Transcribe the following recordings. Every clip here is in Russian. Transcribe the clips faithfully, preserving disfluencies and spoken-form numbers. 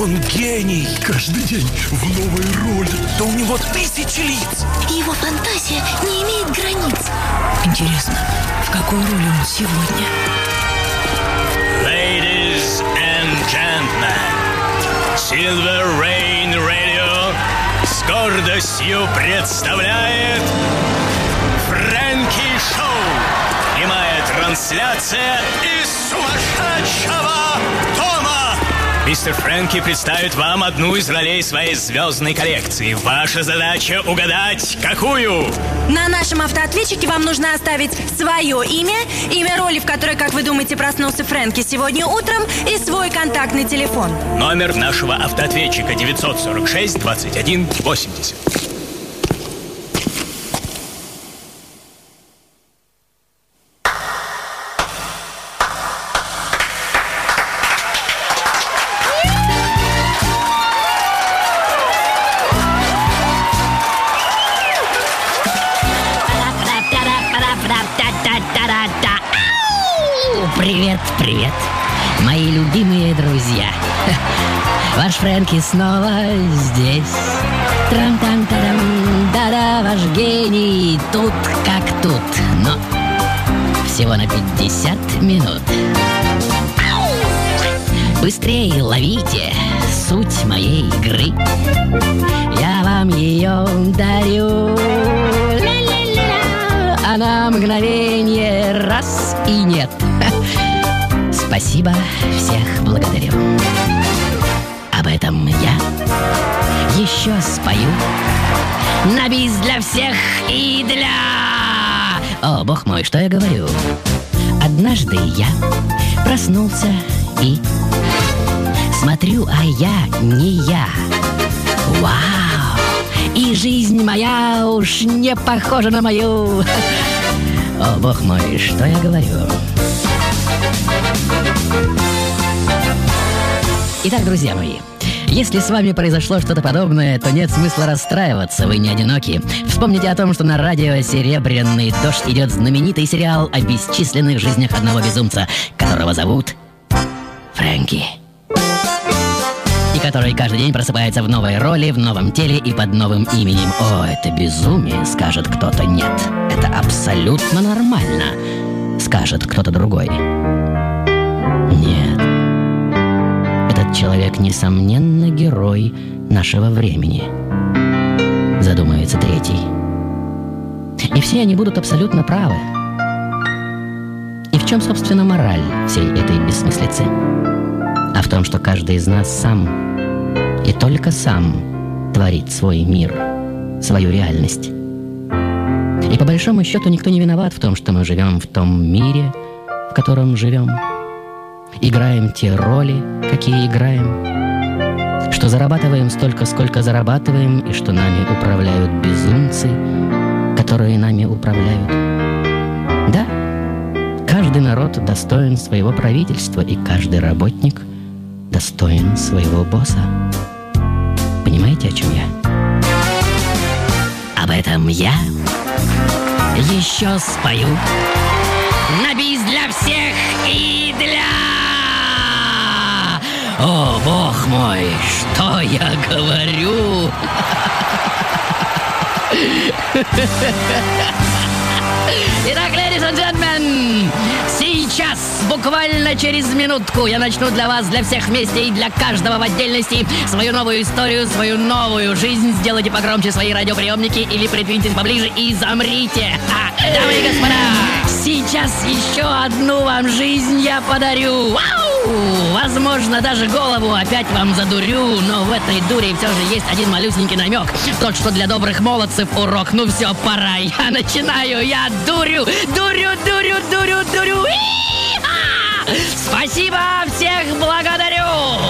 Он гений. Каждый день в новой роли. Да у него тысячи лиц. И его фантазия не имеет границ. Интересно, в какой роли он сегодня? Ladies and gentlemen, Silver Rain Radio с гордостью представляет Фрэнки Шоу. Прямая трансляция из сумасшедшего дома. Мистер Фрэнки представит вам одну из ролей своей звездной коллекции. Ваша задача угадать, какую? На нашем автоответчике вам нужно оставить свое имя, имя роли, в которой, как вы думаете, проснулся Фрэнки сегодня утром, и свой контактный телефон. Номер нашего автоответчика девятьсот сорок шесть двадцать один восемьдесят. Привет, привет, мои любимые друзья. Ваш Фрэнки снова здесь. Трам-там-тарам, да-да, ваш гений тут как тут. Но всего на пятьдесят минут. Быстрее ловите суть моей игры. Я вам ее дарю. А на мгновение раз и нет. Спасибо, всех благодарю. Об этом я еще спою на бис для всех и для... О, бог мой, что я говорю? Однажды я проснулся и смотрю, а я не я. Вау! И жизнь моя уж не похожа на мою. О, бог мой, что я говорю? Итак, друзья мои, если с вами произошло что-то подобное, то нет смысла расстраиваться, вы не одиноки. Вспомните о том, что на радио «Серебряный дождь» идет знаменитый сериал о бесчисленных жизнях одного безумца, которого зовут Фрэнки. И который каждый день просыпается в новой роли, в новом теле и под новым именем. О, это безумие, скажет кто-то. Нет, это абсолютно нормально, скажет кто-то другой. Нет. Этот человек, несомненно, герой нашего времени, задумается третий. И все они будут абсолютно правы. И в чем, собственно, мораль всей этой бессмыслицы? А в том, что каждый из нас сам и только сам творит свой мир, свою реальность. И по большому счету никто не виноват в том, что мы живем в том мире, в котором живем. Играем те роли, какие играем. Что зарабатываем столько, сколько зарабатываем, и что нами управляют безумцы, которые нами управляют. Да, каждый народ достоин своего правительства, и каждый работник достоин своего босса. Понимаете, о чем я? Об этом я еще спою на бис для всех и для... О, бог мой, что я говорю? Итак, ladies and gentlemen, сейчас, буквально через минутку, я начну для вас, для всех вместе и для каждого в отдельности свою новую историю, свою новую жизнь. Сделайте погромче свои радиоприемники или придвиньтесь поближе и замрите. А, дамы и господа, сейчас еще одну вам жизнь я подарю. Вау! Возможно, даже голову опять вам задурю, но в этой дуре все же есть один малюсенький намек. Тот, что для добрых молодцев урок. Ну все, пора, я начинаю, я дурю, дурю, дурю, дурю, дурю. И-ха! Спасибо, всех благодарю.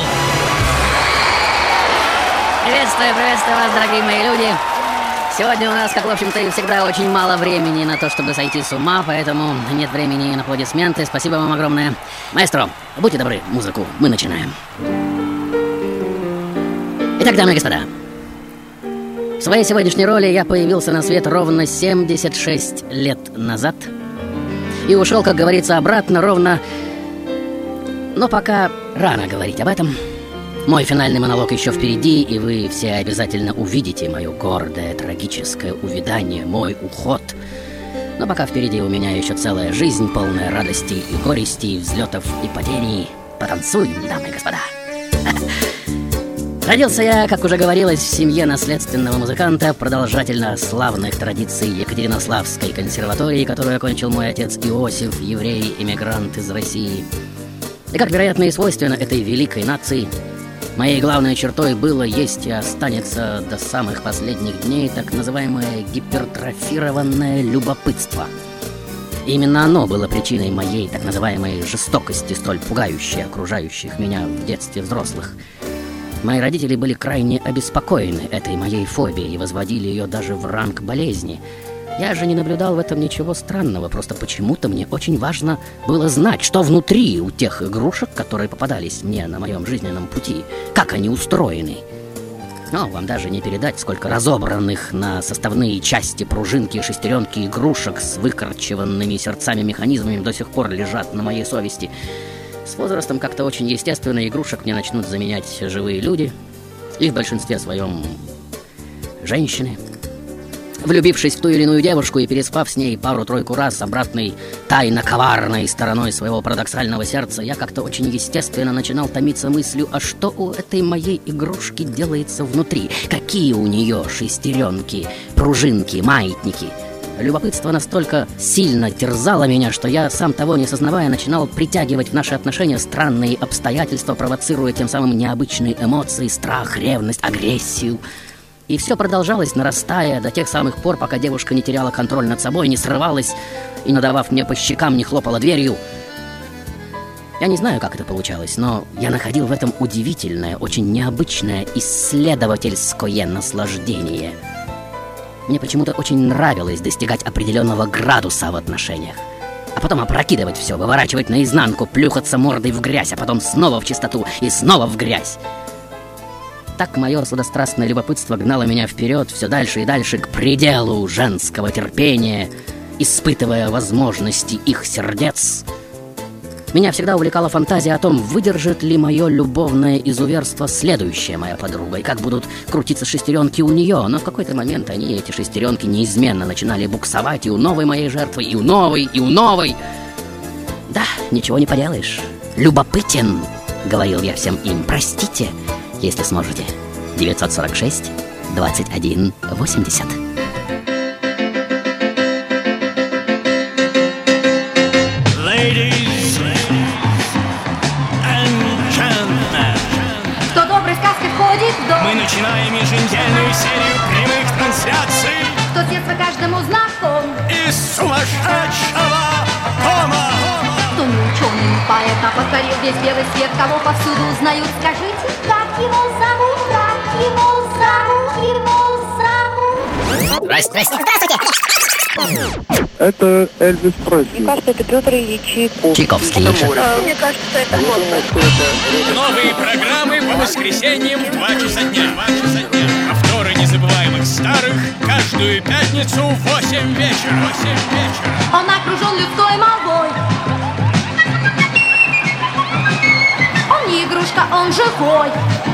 Приветствую, приветствую вас, дорогие мои люди. Сегодня у нас, как в общем-то и всегда, очень мало времени на то, чтобы сойти с ума, поэтому нет времени на аплодисменты. Спасибо вам огромное. Маэстро, будьте добры, музыку, мы начинаем. Итак, дамы и господа, в своей сегодняшней роли я появился на свет ровно семьдесят шесть лет назад и ушел, как говорится, обратно ровно... Но пока рано говорить об этом. Мой финальный монолог еще впереди, и вы все обязательно увидите мое гордое, трагическое увядание, мой уход. Но пока впереди у меня еще целая жизнь, полная радостей и горестей, взлетов и падений. Потанцуем, дамы и господа. Родился я, как уже говорилось, в семье наследственного музыканта, продолжательно славных традиций Екатеринославской консерватории, которую окончил мой отец Иосиф, еврей-эмигрант из России. И как, вероятно, и свойственно этой великой нации, моей главной чертой было, есть и останется до самых последних дней так называемое гипертрофированное любопытство. Именно оно было причиной моей так называемой жестокости, столь пугающей окружающих меня в детстве взрослых. Мои родители были крайне обеспокоены этой моей фобией и возводили ее даже в ранг болезни. Я же не наблюдал в этом ничего странного, просто почему-то мне очень важно было знать, что внутри у тех игрушек, которые попадались мне на моем жизненном пути, как они устроены. Но вам даже не передать, сколько разобранных на составные части пружинки и шестеренки игрушек с выкорчеванными сердцами-механизмами до сих пор лежат на моей совести. С возрастом как-то очень естественно игрушек мне начнут заменять живые люди, и в большинстве своем женщины. Влюбившись в ту или иную девушку и переспав с ней пару-тройку раз с обратной тайно-коварной стороной своего парадоксального сердца, я как-то очень естественно начинал томиться мыслью, а что у этой моей игрушки делается внутри, какие у нее шестеренки, пружинки, маятники. Любопытство настолько сильно терзало меня, что я, сам того не сознавая, начинал притягивать в наши отношения странные обстоятельства, провоцируя тем самым необычные эмоции, страх, ревность, агрессию. И все продолжалось, нарастая до тех самых пор, пока девушка не теряла контроль над собой, не срывалась и, надавав мне по щекам, не хлопала дверью. Я не знаю, как это получалось, но я находил в этом удивительное, очень необычное исследовательское наслаждение. Мне почему-то очень нравилось достигать определенного градуса в отношениях, а потом опрокидывать все, выворачивать наизнанку, плюхаться мордой в грязь, а потом снова в чистоту и снова в грязь. Так мое сладострастное любопытство гнало меня вперед, все дальше и дальше, к пределу женского терпения, испытывая возможности их сердец. Меня всегда увлекала фантазия о том, выдержит ли мое любовное изуверство следующая моя подруга, и как будут крутиться шестеренки у нее. Но в какой-то момент они, эти шестеренки, неизменно начинали буксовать и у новой моей жертвы, и у новой, и у новой. Да, ничего не поделаешь. Любопытен, говорил я всем им. Простите, если сможете. девятьсот сорок шесть двадцать один восемьдесят. Мы начинаем еженедельную серию прямых трансляций. Кто с детства каждому знаком. Из сумасшедшего дома. Кто не ученый, не поэт, а покорил весь белый свет, кого повсюду узнают. Скажите, как его зовут, как его зовут, его зовут. Здрасте, здрасте. Это Эльвис Пресли. Мне кажется, это Петр Ильич Чайковский. А, мне кажется, это Моцарт. Новые программы по воскресеньям в два часа дня. Повторы незабываемых старых каждую пятницу в восемь вечера. восемь вечера. Он окружен людской молвой. Он не игрушка, он живой.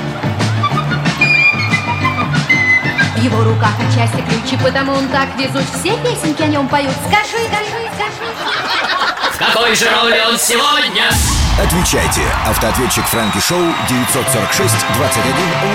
В его руках отчасти ключи, потому он так везуч. Все песенки о нем поют. Скажи, скажи, скажи. В какой же роли он сегодня? Отвечайте. Автоответчик Фрэнки Шоу девятьсот сорок шесть двадцать один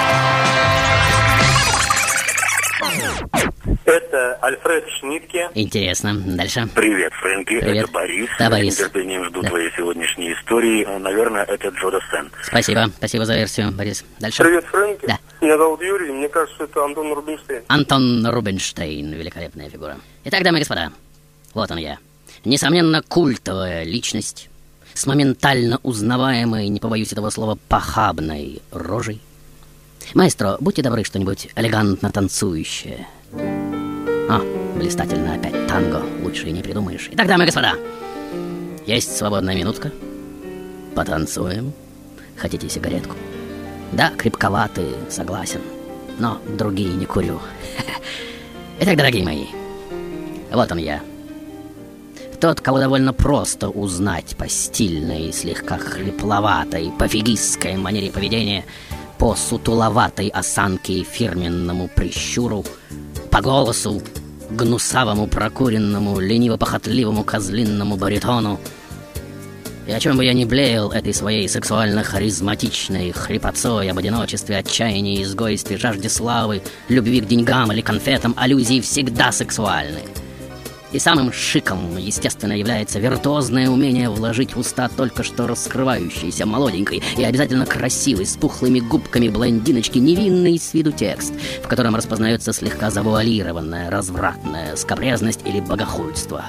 восемьдесят. Это Альфред Шнитке. Интересно. Дальше. Привет, Фрэнки. Привет. Это Борис. Да, Борис. С нетерпением жду Да. твоей сегодняшней истории. Наверное, это Джо Дассен. Спасибо. Спасибо за версию, Борис. Дальше. Привет, Фрэнки. Да. Меня зовут Юрий, мне кажется, это Антон Рубинштейн. Антон Рубинштейн. Великолепная фигура. Итак, дамы и господа, вот он я. Несомненно, культовая личность с моментально узнаваемой, не побоюсь этого слова, похабной рожей. Маэстро, будьте добры, что-нибудь элегантно танцующее. А, блистательно опять танго. Лучше и не придумаешь. Итак, дамы и господа, есть свободная минутка. Потанцуем. Хотите сигаретку? Да, крепковатый, согласен. Но другие не курю. Итак, дорогие мои, вот он я. тот, кого довольно просто узнать по стильной, слегка хрипловатой, пофигистской манере поведения, по сутуловатой осанке и фирменному прищуру, по голосу, гнусавому, прокуренному, лениво-похотливому козлинному баритону. И о чем бы я ни блеял этой своей сексуально-харизматичной хрипотцой об одиночестве, отчаянии, изгойстве, жажде славы, любви к деньгам или конфетам, аллюзии всегда сексуальны. И самым шиком, естественно, является виртуозное умение вложить в уста только что раскрывающейся молоденькой и обязательно красивой, с пухлыми губками блондиночки невинный с виду текст, в котором распознается слегка завуалированная, развратная скабрезность или богохульство.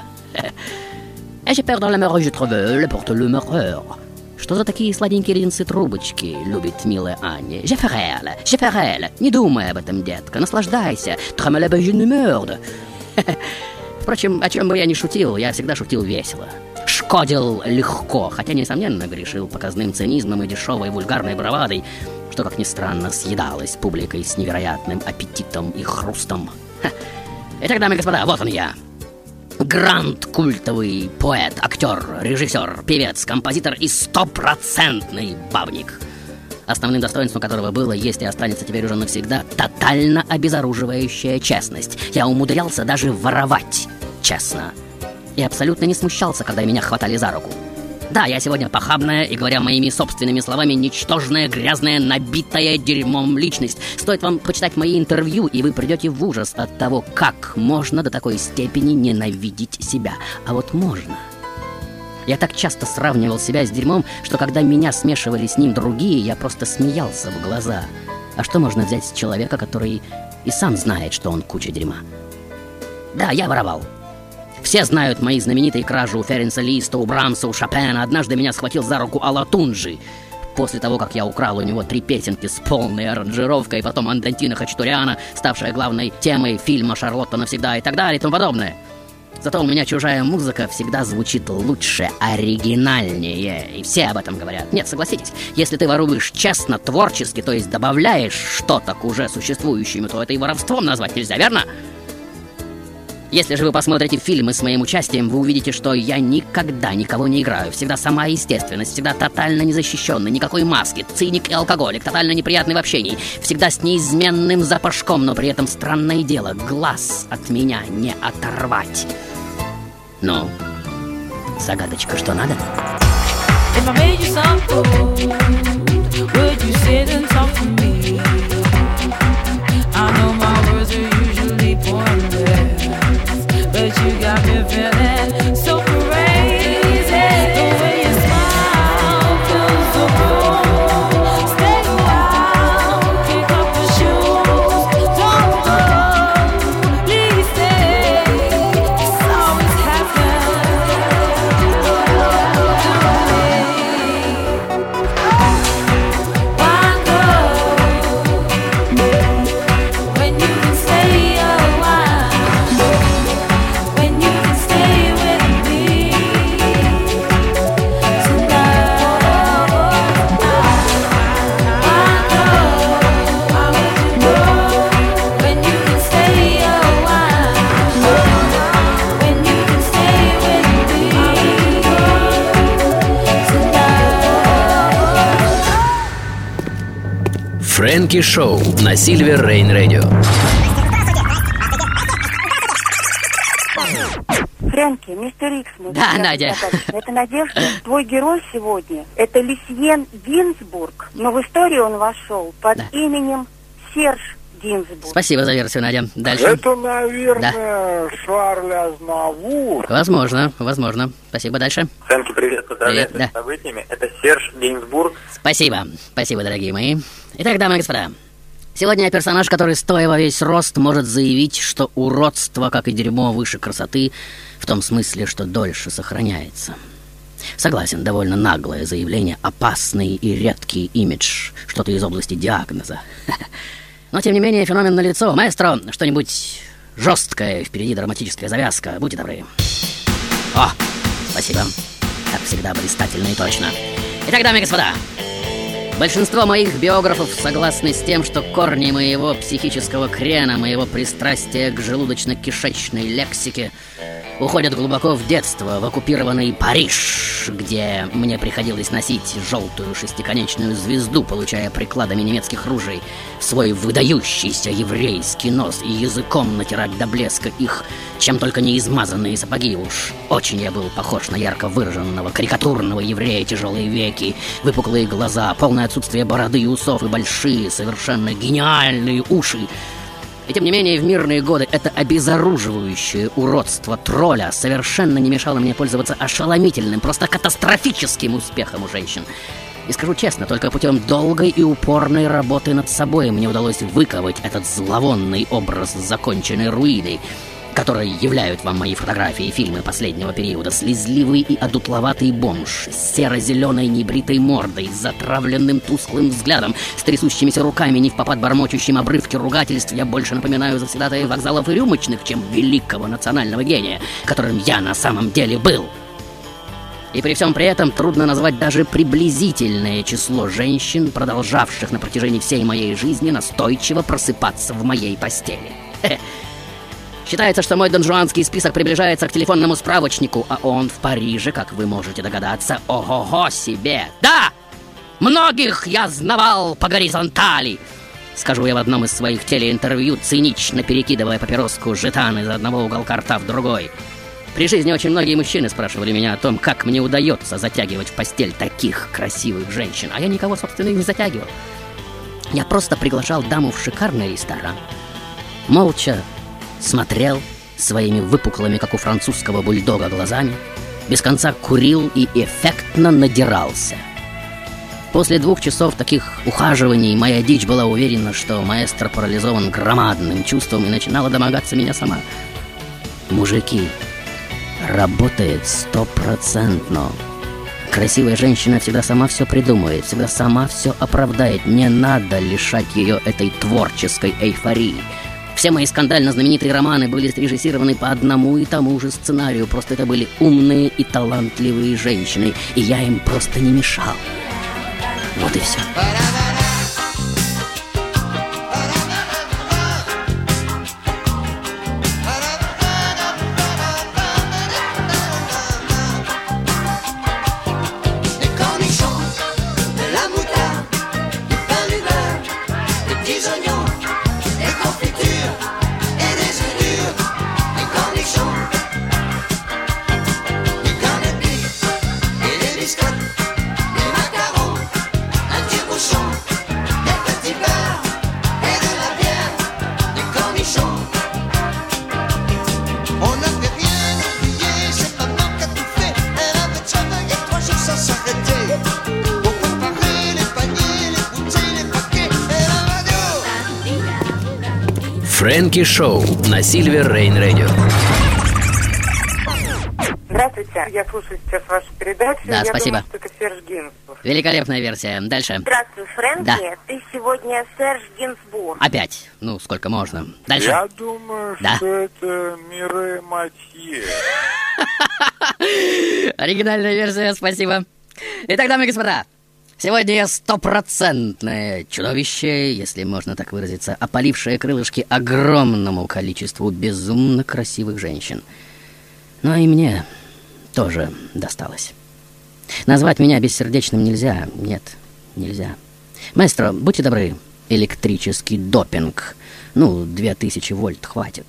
«Et j'ai peur dans l'amour, je trouve le porte le meilleur». Что за такие сладенькие леденцы-трубочки любит милая Аня? «Je ferai elle, je ferai elle». Не думай об этом, детка, наслаждайся. «Tremble la je ne meurde». Впрочем, о чем бы я ни шутил, я всегда шутил весело. Шкодил легко, хотя, несомненно, грешил показным цинизмом и дешевой вульгарной бравадой, что, как ни странно, съедалось публикой с невероятным аппетитом и хрустом. Ха. Итак, дамы и господа, вот он я. Гранд культовый поэт, актер, режиссер, певец, композитор и стопроцентный бабник, основным достоинством которого было, есть и останется теперь уже навсегда, тотально обезоруживающая честность. Я умудрялся даже воровать честно. И абсолютно не смущался, когда меня хватали за руку. Да, я сегодня похабная и, говоря моими собственными словами, ничтожная, грязная, набитая дерьмом личность. Стоит вам почитать мои интервью, и вы придете в ужас от того, как можно до такой степени ненавидеть себя. А вот можно. Я так часто сравнивал себя с дерьмом, что когда меня смешивали с ним другие, я просто смеялся в глаза. А что можно взять с человека, который и сам знает, что он куча дерьма? Да, я воровал. Все знают мои знаменитые кражи у Ференца Листа, у Брамса, у Шопена. Однажды меня схватил за руку Алатунджи, после того, как я украл у него три песенки с полной аранжировкой, потом Андантина Хачатуряна, ставшая главной темой фильма «Шарлотта навсегда» и так далее и тому подобное. Зато у меня чужая музыка всегда звучит лучше, оригинальнее, и все об этом говорят. Нет, согласитесь, если ты воруешь честно, творчески, то есть добавляешь что-то к уже существующему, то это и воровством назвать нельзя, верно? Если же вы посмотрите фильмы с моим участием, вы увидите, что я никогда никого не играю. Всегда сама естественность, всегда тотально незащищенный, никакой маски, циник и алкоголик, тотально неприятный в общении, всегда с неизменным запашком, но при этом странное дело, глаз от меня не оторвать. Ну, загадочка, что надо? But you got me feeling so crazy. The way you smile fills the room. Stay a while, kick off the shoes. Don't go, please stay. It's always happening to me. Why go when you can stay a while? Фрэнки Шоу на Silver Rain Radio. Фрэнки, мистер Икс. Да, Надя. Это Надежда. Твой герой сегодня — это Люсьен Гинзбург, но в историю он вошел под да. именем Серж Гинзбург. Спасибо за версию, Надя. Дальше. Это, наверное, да. Шарль Азнавур. Возможно, возможно. Спасибо, дальше. Фрэнки, привет. Поздравляю с да. событиями. Это Серж Гинзбург. Спасибо, спасибо, дорогие мои. Итак, дамы и господа, сегодня я персонаж, который, стоя во весь рост, может заявить, что уродство, как и дерьмо, выше красоты, в том смысле, что дольше сохраняется. Согласен, довольно наглое заявление, опасный и редкий имидж, что-то из области диагноза. Но, тем не менее, феномен налицо. Маэстро, что-нибудь жесткое, впереди драматическая завязка, будьте добры. О, спасибо. Как всегда, блистательно и точно. Итак, дамы и господа, большинство моих биографов согласны с тем, что корни моего психического крена, моего пристрастия к желудочно-кишечной лексике уходят глубоко в детство, в оккупированный Париж, где мне приходилось носить желтую шестиконечную звезду, получая прикладами немецких ружей свой выдающийся еврейский нос и языком натирать до блеска их, чем только не измазанные сапоги. Уж очень я был похож на ярко выраженного карикатурного еврея, тяжелые веки, выпуклые глаза, полное отсутствие бороды и усов и большие, совершенно гениальные уши. И тем не менее, в мирные годы это обезоруживающее уродство тролля совершенно не мешало мне пользоваться ошеломительным, просто катастрофическим успехом у женщин. И скажу честно, только путем долгой и упорной работы над собой мне удалось выковать этот зловонный образ законченной руины, которые являют вам мои фотографии и фильмы последнего периода. Слезливый и одутловатый бомж с серо-зеленой небритой мордой, с затравленным тусклым взглядом, с трясущимися руками, не впопад бормочущим обрывки ругательств. Я больше напоминаю завсегдатаев вокзалов и рюмочных, чем великого национального гения, которым я на самом деле был. И при всем при этом трудно назвать даже приблизительное число женщин, продолжавших на протяжении всей моей жизни настойчиво просыпаться в моей постели. Считается, что мой донжуанский список приближается к телефонному справочнику, а он в Париже, как вы можете догадаться, ого-го себе. Да! Многих я знавал по горизонтали! Скажу я в одном из своих телеинтервью, цинично перекидывая папироску жетан из одного уголка рта в другой. При жизни очень многие мужчины спрашивали меня о том, как мне удается затягивать в постель таких красивых женщин, а я никого, собственно, и не затягивал. Я просто приглашал даму в шикарный ресторан, молча смотрел своими выпуклыми, как у французского бульдога, глазами, без конца курил и эффектно надирался. После двух часов таких ухаживаний моя дичь была уверена, что маэстро парализован громадным чувством и начинала домогаться меня сама. Мужики, работает стопроцентно. Красивая женщина всегда сама все придумает, всегда сама все оправдает. Не надо лишать ее этой творческой эйфории. Все мои скандально знаменитые романы были срежиссированы по одному и тому же сценарию. Просто это были умные и талантливые женщины, и я им просто не мешал. Вот и все. Фрэнки Шоу на Сильвер Рейн Радио. Здравствуйте, я слушаю сейчас вашу передачу. Да, я спасибо. думаю, что это Серж Гинзбург. Великолепная версия. Дальше. Здравствуй, Фрэнки. Да. Ты сегодня Серж Гинзбург. Опять. Ну, сколько можно. Дальше. Я думаю, да. что это Мирей Матье. Оригинальная версия, спасибо. Итак, дамы и господа, сегодня я стопроцентное чудовище, если можно так выразиться, опалившее крылышки огромному количеству безумно красивых женщин. Но и мне тоже досталось. Назвать меня бессердечным нельзя. Нет, нельзя. Маэстро, будьте добры, электрический допинг. Ну, две тысячи вольт хватит.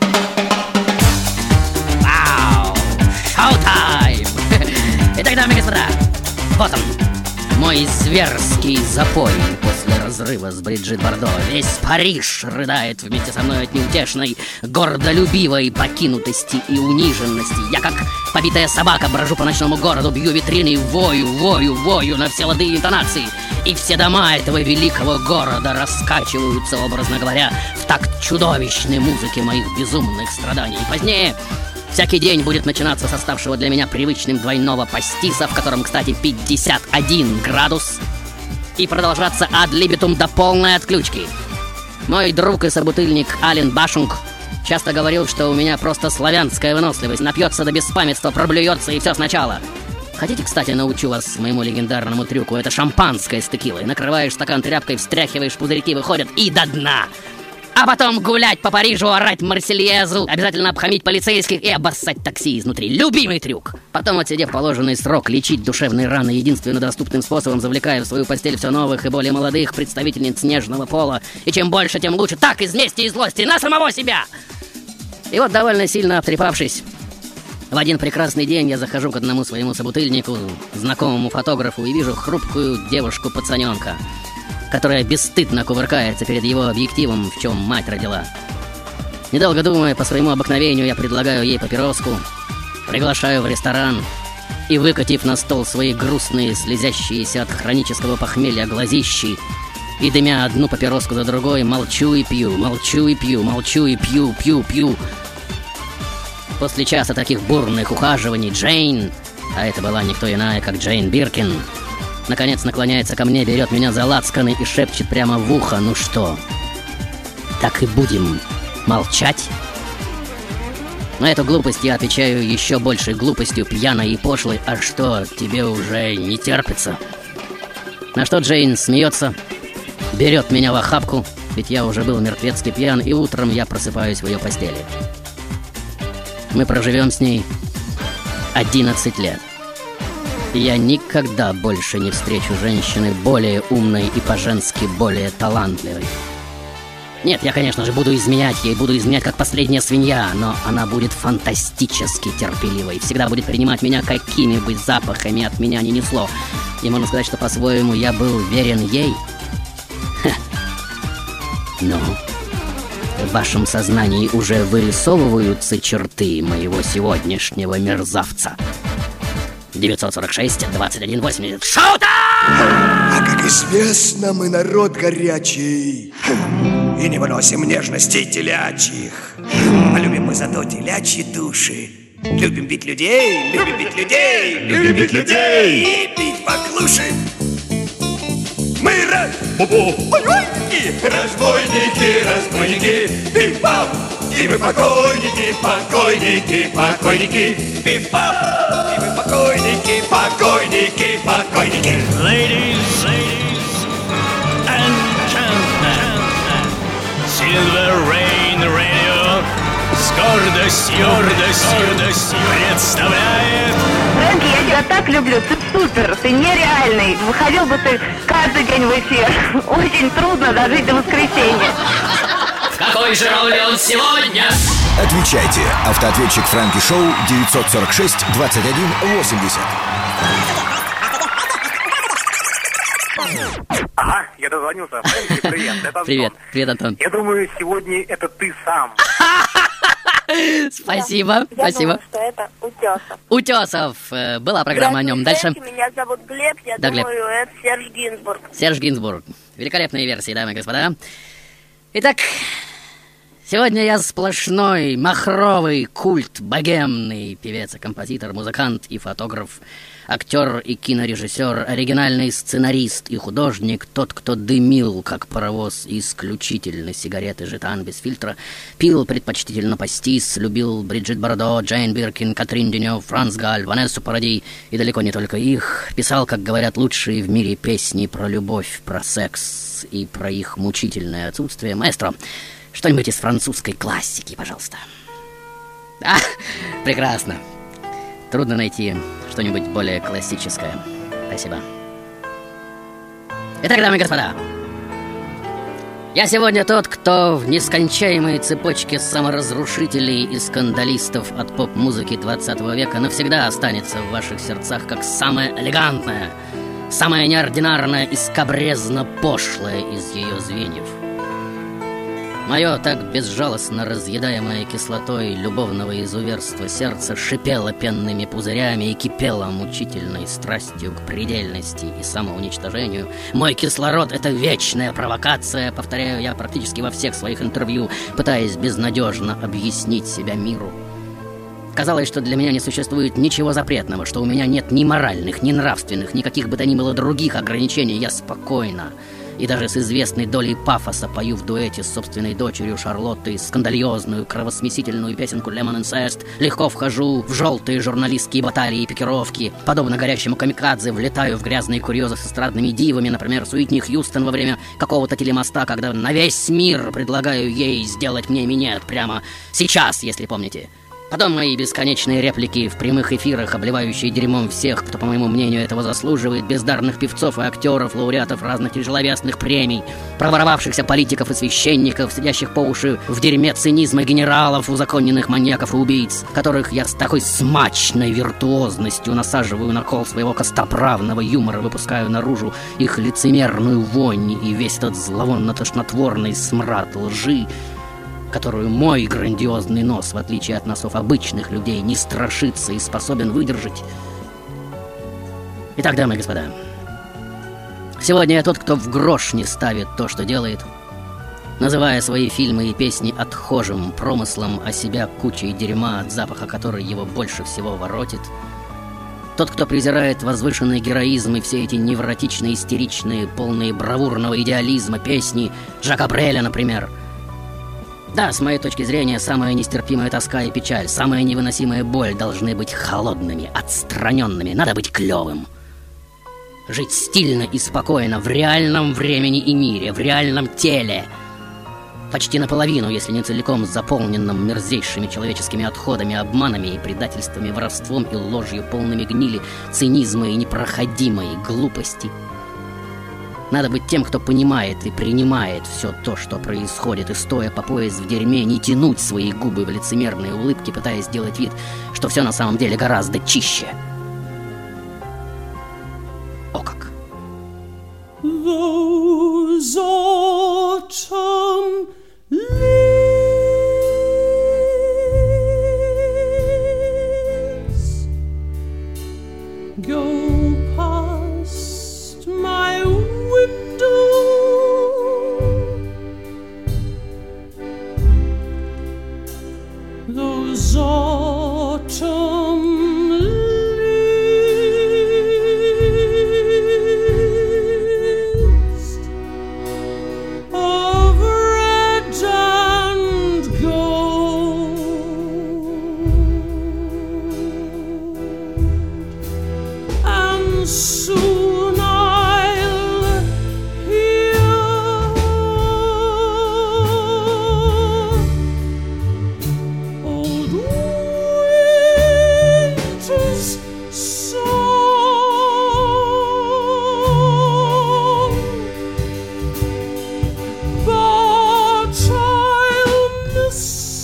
Вау! Шоу-тайм! Итак, дамы и господа, вот он, мой зверский запой после разрыва с Бриджит Бардо. Весь Париж рыдает вместе со мной от неутешной, гордолюбивой покинутости и униженности. Я, как побитая собака, брожу по ночному городу, бью витрины и вою, вою, вою на все лады и интонации. И все дома этого великого города раскачиваются, образно говоря, в такт чудовищной музыки моих безумных страданий. Позднее всякий день будет начинаться со ставшего для меня привычным двойного пастиса, в котором, кстати, пятьдесят один градус, и продолжаться ад либитум до полной отключки. Мой друг и собутыльник Ален Башунг часто говорил, что у меня просто славянская выносливость. Напьется до беспамятства, проблюется и все сначала. Хотите, кстати, научу вас моему легендарному трюку? Это шампанское с текилой. Накрываешь стакан тряпкой, встряхиваешь, пузырьки выходят и до дна. А потом гулять по Парижу, орать Марсельезу, обязательно обхамить полицейских и обоссать такси изнутри. Любимый трюк. Потом, отсидев положенный срок, лечить душевные раны единственно доступным способом, завлекая в свою постель все новых и более молодых представительниц нежного пола. И чем больше, тем лучше. Так, из мести и злости на самого себя. И вот, довольно сильно обтрепавшись, в один прекрасный день я захожу к одному своему собутыльнику, знакомому фотографу, и вижу хрупкую девушку-пацаненка, которая бесстыдно кувыркается перед его объективом, в чем мать родила. Недолго думая, по своему обыкновению я предлагаю ей папироску, приглашаю в ресторан и, выкатив на стол свои грустные, слезящиеся от хронического похмелья глазищи, и дымя одну папироску за другой, молчу и пью, молчу и пью, молчу и пью, пью, пью. После часа таких бурных ухаживаний Джейн, а это была никто иная, как Джейн Биркин, наконец наклоняется ко мне, берет меня за лацканы и шепчет прямо в ухо: «Ну что, так и будем молчать?» На эту глупость я отвечаю еще большей глупостью, пьяной и пошлой: «А что, тебе уже не терпится?» На что Джейн смеется, берет меня в охапку, ведь я уже был мертвецки пьян, и утром я просыпаюсь в ее постели. Мы проживем с ней одиннадцать лет. И я никогда больше не встречу женщины более умной и по-женски более талантливой. Нет, я, конечно же, буду изменять ей, буду изменять как последняя свинья, но она будет фантастически терпеливой, всегда будет принимать меня, какими бы запахами от меня ни несло. И можно сказать, что по-своему я был верен ей. Ха. Но в вашем сознании уже вырисовываются черты моего сегодняшнего мерзавца. девятьсот сорок шесть двадцать один восемьдесят. Шоу-тайм! А как известно, мы народ горячий и не выносим нежностей телячьих. А любим мы зато телячьи души. Любим бить людей, любим бить людей, любим бить людей и бить поклуши. Мы разбойники, разбойники, разбойники, пип-пап! И мы покойники, покойники, покойники, пип-пап! И мы покойники, покойники, покойники. Ladies, ladies and gentlemen, Silver Rain Radio с гордостью, гордостью, гордостью представляет... Фрэнки, я тебя так люблю, ты супер, ты нереальный. Выходил бы ты каждый день в эфир. Очень трудно дожить до воскресенья. В какой же роли он сегодня? Отвечайте. Автоответчик Фрэнки Шоу девятьсот сорок шесть двадцать один восемьдесят. Ага, я дозвонился. Фрэнки, привет, это Антон. Привет, привет, Антон. Я думаю, сегодня это ты сам. Спасибо, Я спасибо. думаю, что это Утесов. Утесов. э, Была программа о нем. Дальше. Меня зовут Глеб, я Да, Глеб. думаю, это Серж Гинзбург. Серж Гинзбург. Великолепные версии, дамы и господа. Итак, сегодня я сплошной, махровый, культ, богемный певец, композитор, музыкант и фотограф, актер и кинорежиссер, оригинальный сценарист и художник, тот, кто дымил, как паровоз, исключительно сигареты жетан без фильтра, пил предпочтительно пастис, любил Бриджит Бардо, Джейн Биркин, Катрин Денев, Франц Галь, Ванессу Паради и далеко не только их, писал, как говорят, лучшие в мире песни про любовь, про секс и про их мучительное отсутствие. Маэстро, что-нибудь из французской классики, пожалуйста. А, прекрасно. Трудно найти что-нибудь более классическое. Спасибо. Итак, дамы и господа, я сегодня тот, кто в нескончаемой цепочке саморазрушителей и скандалистов от поп-музыки двадцатого века навсегда останется в ваших сердцах как самое элегантное, самое неординарное и скабрезно-пошлое из ее звеньев. Мое так безжалостно разъедаемое кислотой любовного изуверства сердце шипело пенными пузырями и кипело мучительной страстью к предельности и самоуничтожению. Мой кислород — это вечная провокация, повторяю я практически во всех своих интервью, пытаясь безнадежно объяснить себя миру. Казалось, что для меня не существует ничего запретного, что у меня нет ни моральных, ни нравственных, никаких бы то ни было других ограничений. Я спокойно, и даже с известной долей пафоса пою в дуэте с собственной дочерью Шарлоттой скандалиозную, кровосмесительную песенку «Lemon and Zest», легко вхожу в желтые журналистские баталии и пикировки, подобно горящему камикадзе влетаю в грязные курьезы с эстрадными дивами, например, с Уитни Хьюстон во время какого-то телемоста, когда на весь мир предлагаю ей сделать мне минет прямо сейчас, если помните. Потом мои бесконечные реплики в прямых эфирах, обливающие дерьмом всех, кто, по моему мнению, этого заслуживает, бездарных певцов и актеров, лауреатов разных тяжеловесных премий, проворовавшихся политиков и священников, сидящих по уши в дерьме цинизма генералов, узаконенных маньяков и убийц, которых я с такой смачной виртуозностью насаживаю на кол своего костоправного юмора, выпускаю наружу их лицемерную вонь и весь этот зловонно-тошнотворный смрад лжи, которую мой грандиозный нос, в отличие от носов обычных людей, не страшится и способен выдержать. Итак, дамы и господа, сегодня я тот, кто в грош не ставит то, что делает, называя свои фильмы и песни отхожим промыслом, а себя кучей дерьма, от запаха которой его больше всего воротит. Тот, кто презирает возвышенный героизм и все эти невротичные, истеричные, полные бравурного идеализма песни Жака Бреля, например. Да, с моей точки зрения, самая нестерпимая тоска и печаль, самая невыносимая боль должны быть холодными, отстраненными, надо быть клевым. Жить стильно и спокойно в реальном времени и мире, в реальном теле. Почти наполовину, если не целиком заполненном мерзейшими человеческими отходами, обманами и предательствами, воровством и ложью, полными гнили, цинизма и непроходимой глупости. Надо быть тем, кто понимает и принимает все то, что происходит, и, стоя по пояс в дерьме, не тянуть свои губы в лицемерные улыбки, пытаясь сделать вид, что все на самом деле гораздо чище. О как! Those autumn leaves go past my window, those autumn leaves of red and gold, and soon I'll hear old winter's song, but I'll miss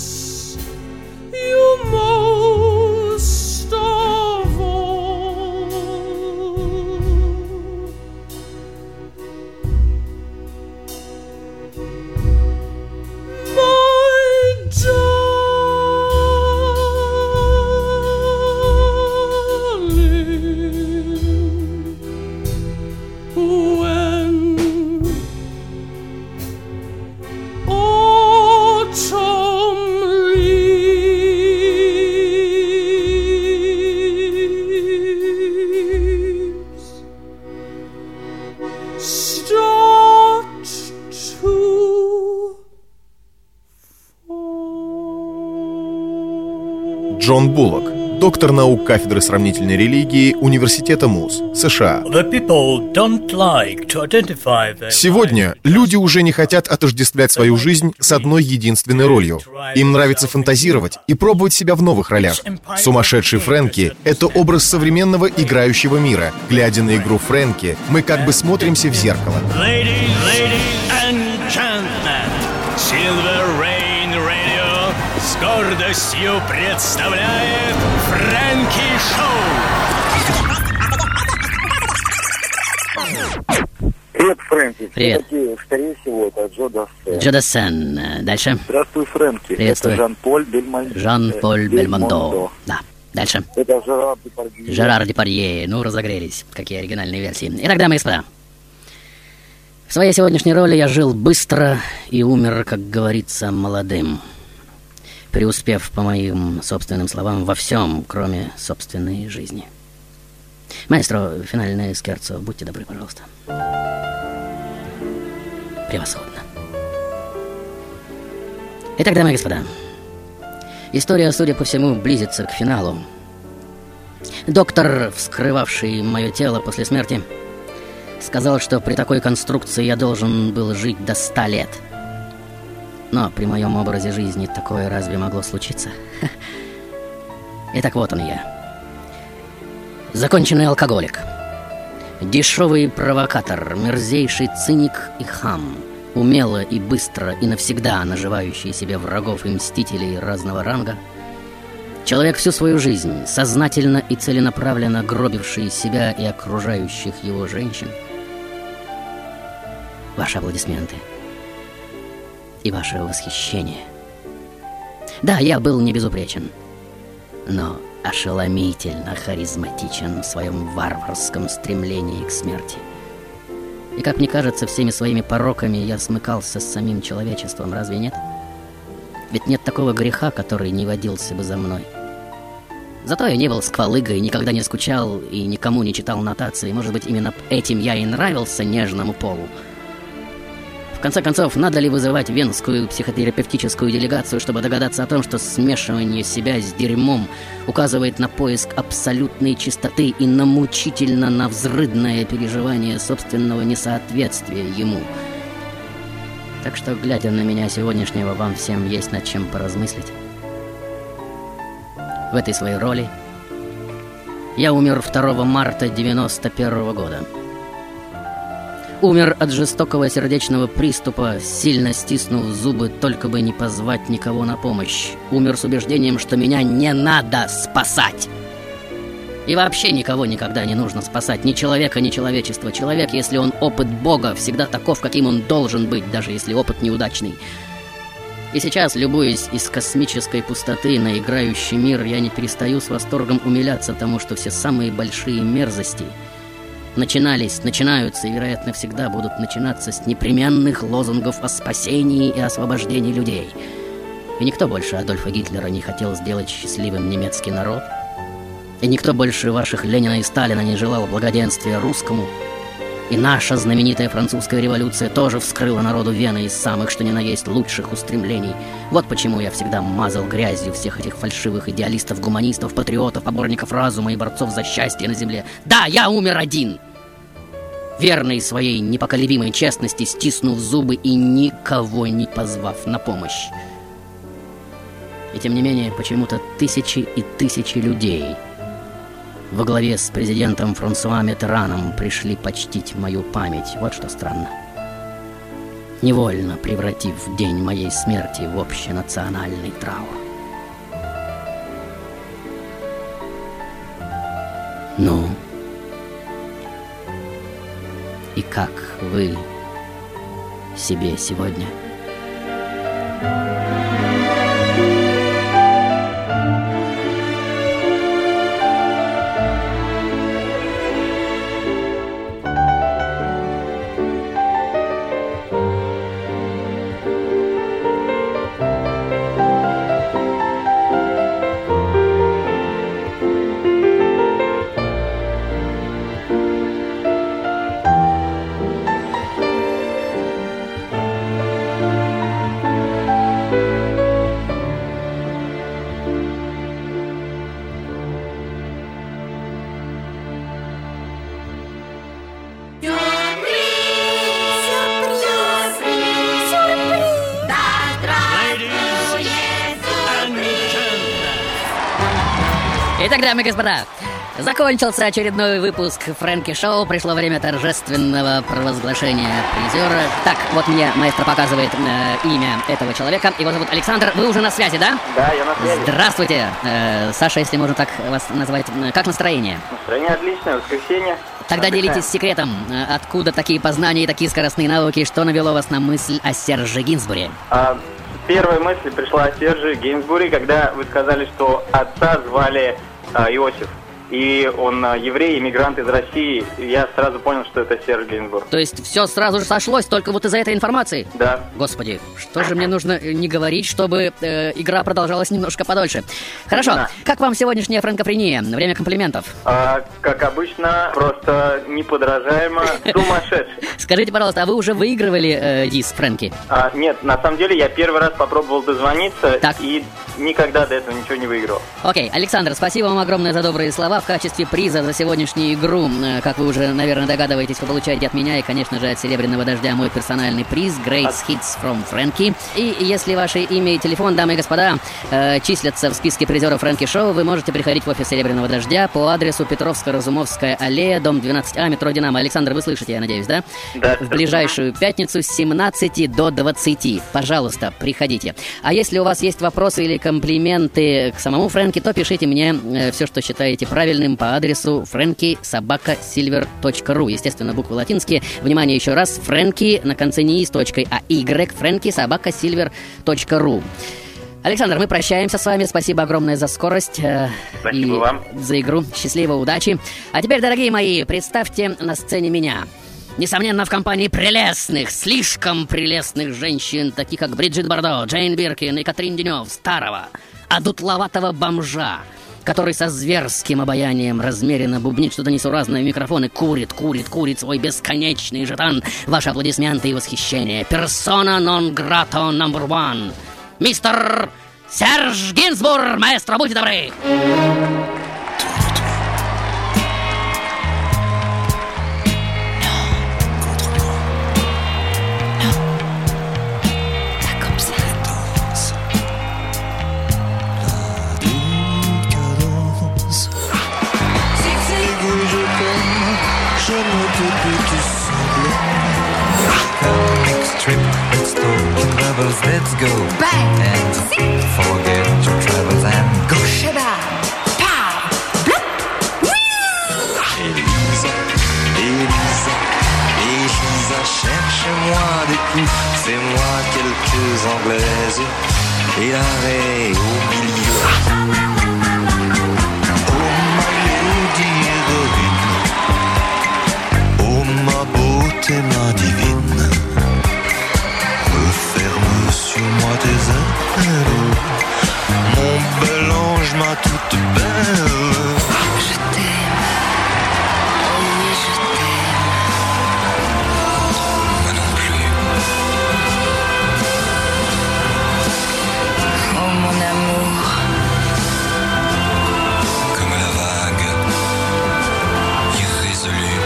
you most of all, my darling, when autumn leaves start to Джон Буллок, доктор наук кафедры сравнительной религии Университета Муз, США. The people don't like to identify their Сегодня люди уже не хотят отождествлять свою жизнь с одной единственной ролью. Им нравится фантазировать и пробовать себя в новых ролях. Сумасшедший Фрэнки — это образ современного играющего мира. Глядя на игру Фрэнки, мы как бы смотримся в зеркало. Ladies, ladies and gentlemen, Silver Rain Radio с гордостью представляет Фрэнки Шоу. Привет, Фрэнки. Привет. Все-таки, скорее всего, это Джо Дассен. Джо Дассен. Дальше. Здравствуй, Фрэнки. Приветствую. Это Жан-Поль Бельмондо. Жан-Поль Бельмондо. Да. Дальше. Это Жерар Депардье. Жерар Депардье. Ну, разогрелись. Какие оригинальные версии. Итак, дамы и господа, в своей сегодняшней роли я жил быстро и умер, как говорится, молодым, преуспев, по моим собственным словам, во всем, кроме собственной жизни. Маэстро, финальное скерцо, будьте добры, пожалуйста. Превосходно. Итак, дамы и господа, история, судя по всему, близится к финалу. Доктор, вскрывавший мое тело после смерти, сказал, что при такой конструкции я должен был жить до ста лет. Но при моем образе жизни такое разве могло случиться? Итак, вот он я. Законченный алкоголик. Дешевый провокатор, мерзейший циник и хам. Умело и быстро и навсегда наживающий себе врагов и мстителей разного ранга. Человек всю свою жизнь, сознательно и целенаправленно гробивший себя и окружающих его женщин. Ваши аплодисменты. И ваше восхищение. Да, я был не безупречен, но ошеломительно харизматичен в своем варварском стремлении к смерти. И, как мне кажется, всеми своими пороками я смыкался с самим человечеством, разве нет? Ведь нет такого греха, который не водился бы за мной. Зато я не был сквалыгой, никогда не скучал и никому не читал нотации. Может быть, именно этим я и нравился нежному полу. В конце концов, надо ли вызывать венскую психотерапевтическую делегацию, чтобы догадаться о том, что смешивание себя с дерьмом указывает на поиск абсолютной чистоты и на мучительно навзрыдное переживание собственного несоответствия ему. Так что, глядя на меня сегодняшнего, вам всем есть над чем поразмыслить. В этой своей роли я умер второго марта девяносто первого года. Умер от жестокого сердечного приступа, сильно стиснув зубы, только бы не позвать никого на помощь. Умер с убеждением, что меня не надо спасать. И вообще никого никогда не нужно спасать, ни человека, ни человечества. Человек, если он опыт Бога, всегда таков, каким он должен быть, даже если опыт неудачный. И сейчас, любуясь из космической пустоты на играющий мир, я не перестаю с восторгом умиляться тому, что все самые большие мерзости начинались, начинаются и, вероятно, всегда будут начинаться с непременных лозунгов о спасении и освобождении людей. И никто больше Адольфа Гитлера не хотел сделать счастливым немецкий народ. И никто больше ваших Ленина и Сталина не желал благоденствия русскому. И наша знаменитая французская революция тоже вскрыла народу вены из самых, что ни на есть, лучших устремлений. Вот почему я всегда мазал грязью всех этих фальшивых идеалистов, гуманистов, патриотов, поборников разума и борцов за счастье на земле. Да, я умер один, верный своей непоколебимой честности, стиснув зубы и никого не позвав на помощь. И тем не менее, почему-то тысячи и тысячи людей во главе с президентом Франсуа Миттераном пришли почтить мою память. Вот что странно. Невольно превратив день моей смерти в общенациональный траур. Ну, и как вы себе сегодня? Итак, дамы и господа, закончился очередной выпуск Фрэнки Шоу. Пришло время торжественного провозглашения призера. Так, вот мне маэстро показывает э, имя этого человека. Его зовут Александр. Вы уже на связи, да? Да, я на связи. Здравствуйте. Э, Саша, если можно так вас назвать. Как настроение? Настроение отличное, воскресенье. Тогда отдыхаем. Делитесь секретом. Откуда такие познания и такие скоростные навыки? Что навело вас на мысль о Серже Гинзбуре? А, первая мысль пришла о Серже Гинзбуре, когда вы сказали, что отца звали а, Иосиф. и он а, еврей, иммигрант из России. И я сразу понял, что это Серж Гинзбург. То есть все сразу же сошлось только вот из-за этой информации? Да. Господи, что же мне нужно не говорить, чтобы э, игра продолжалась немножко подольше? Хорошо, да. Как вам сегодняшняя франкофрения? Время комплиментов. А, как обычно, просто неподражаемо сумасшедший. Скажите, пожалуйста, а вы уже выигрывали э, диз, Фрэнки? А, нет, на самом деле я первый раз попробовал дозвониться так. и никогда до этого ничего не выиграл. Окей, Александр, спасибо вам огромное за добрые слова. В качестве приза за сегодняшнюю игру, э, как вы уже, наверное, догадываетесь, вы получаете от меня и, конечно же, от Серебряного Дождя мой персональный приз Great Hits from Frankie. И если ваше имя и телефон, дамы и господа, э, числятся в списке призеров Фрэнки Шоу, вы можете приходить в офис Серебряного Дождя по адресу Петровско-Разумовская аллея, дом двенадцать А, метро Динамо. Александр, вы слышите, я надеюсь, да? Да. В ближайшую пятницу с семнадцати до двадцати. Пожалуйста, приходите. А если у вас есть вопросы или комплименты к самому Фрэнки, то пишите мне э, все, что считаете правильным по адресу фрэнки собака сильвер точка ру. Естественно, буквы латинские. Внимание еще раз. Фрэнки на конце не и с точкой, а Y. Фрэнки собака сильвер точка ру. Александр, мы прощаемся с вами. Спасибо огромное за скорость э, и вам. за игру. Счастливо, удачи. А теперь, дорогие мои, представьте на сцене меня. Несомненно, в компании прелестных, слишком прелестных женщин, таких как Бриджит Бардо, Джейн Биркин и Катрин Денев, старого, одутловатого бомжа, который со зверским обаянием размеренно бубнит что-то несуразное в микрофон и курит, курит, курит свой бесконечный жетон. Ваши аплодисменты и восхищение. Persona non grata number one. Мистер Серж Гинзбург, маэстро, будьте добры. Let's go bang and forget your troubles and go. Шеба, па, блоп, Élisa, Élisa, Élisa, cherche-moi des coups. C'est moi quelques anglaises et l'arrêt au milieu. Oh ma lady héroïne, oh ma beauté, ma divine. Referme sur moi tes ailes, mon bel ange, ma toute belle. Je t'aime, oh oui je t'aime. Moi non plus. Oh mon amour. Comme la vague, irrésolue.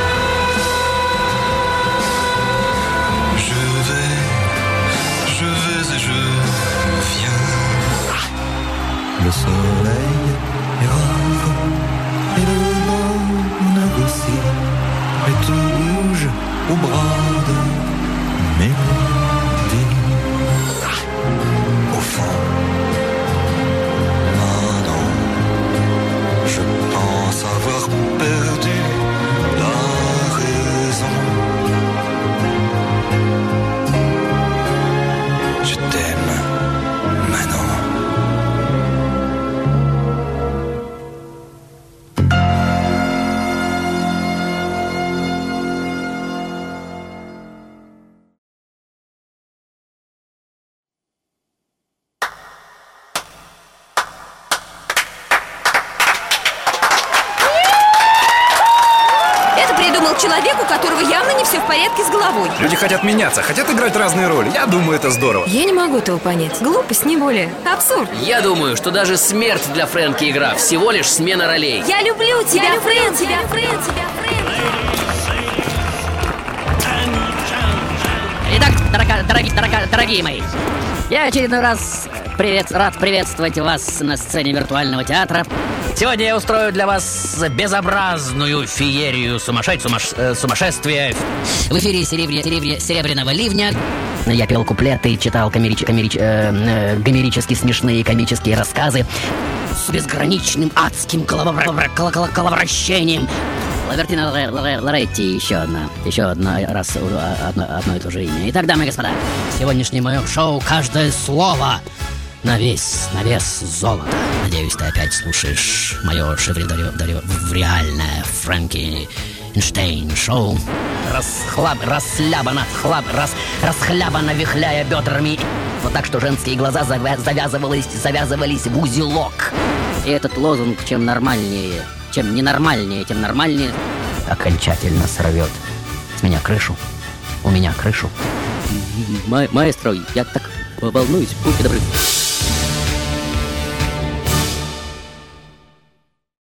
Je vais, je vais et je viens. Le soleil est rare et le bonheur aussi. Et tout bouge au bras de mélodie. Au fond, maintenant, je pense avoir perdu la raison. Je t'aime, Manon. Это придумал человек, у которого явно не все в порядке с головой. Люди хотят меняться, хотят играть разные роли. Я думаю, это здорово. Я не могу этого понять. Глупость, не более. Абсурд. Я думаю, что даже смерть для Фрэнки игра всего лишь смена ролей. Я люблю тебя, я Фрэн, тебя, Фрэн, тебя, Фрэн. Итак, дорога, дороги, дорога, дорогие мои, я очередной раз привет, рад приветствовать вас на сцене виртуального театра. Сегодня я устрою для вас безобразную феерию сумасшедь, сумаш, э, сумасшествия. В эфире серебря, серебря, «Серебряного ливня». Я пел куплеты, читал комерич, комерич, э, э, гомерически смешные комические рассказы с безграничным адским коловра- коло- коловращением. Лавертина Лоретти, еще одна, еще одна раз одно, одно и то же имя. Итак, дамы и господа, сегодняшнее мое шоу «Каждое слово» на весь, на вес золота. Надеюсь, ты опять слушаешь мое шевредореальное Фрэнки Эйнштейн шоу. Расхлаб, расслабано, хлаб, рас, расхлябано, вихляя бедрами. Вот так, что женские глаза завя- завязывались, завязывались в узелок. И этот лозунг, чем нормальнее, чем ненормальнее, тем нормальнее, окончательно сорвет с меня крышу. У меня крышу. Ма- маэстро, я так волнуюсь, будьте добры.